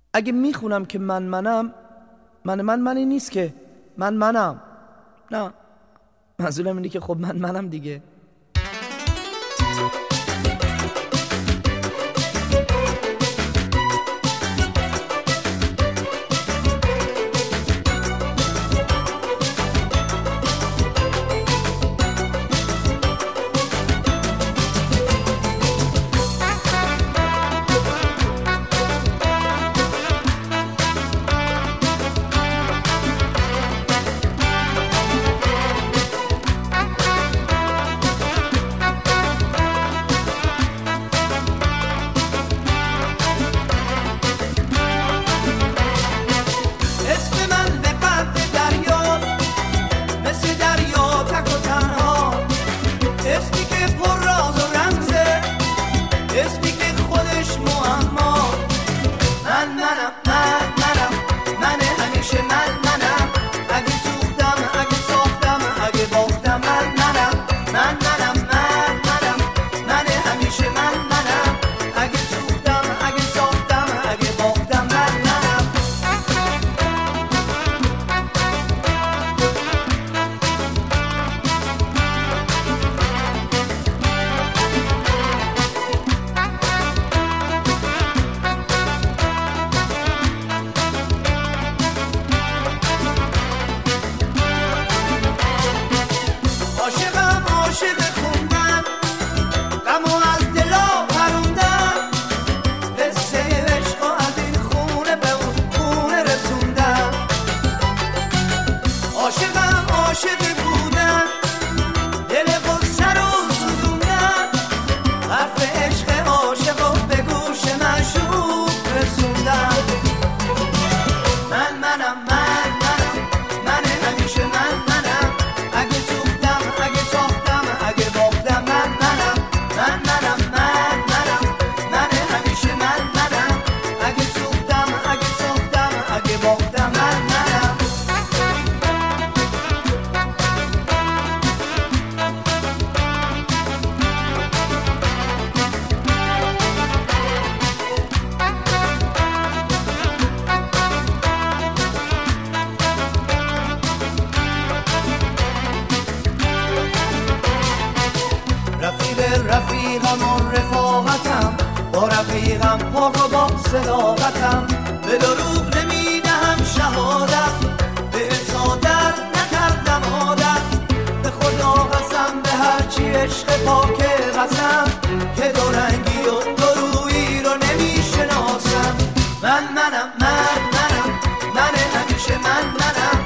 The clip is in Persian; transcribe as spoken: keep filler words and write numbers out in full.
اگه میخونم که من منم، من من منی نیست که من منم. نه، منظورم اینه که خب من منم دیگه. رفیقم و رفاقتم، با رفیقم پاک و با صداقتم، به دروغ نمیدهم شهادت، به اصادت نکردم عادت، به خدا قسم به هرچی عشق پاک قسم، که دو رنگی و دو رویی رو نمیشناسم. من منم من منم من همیشه من منم.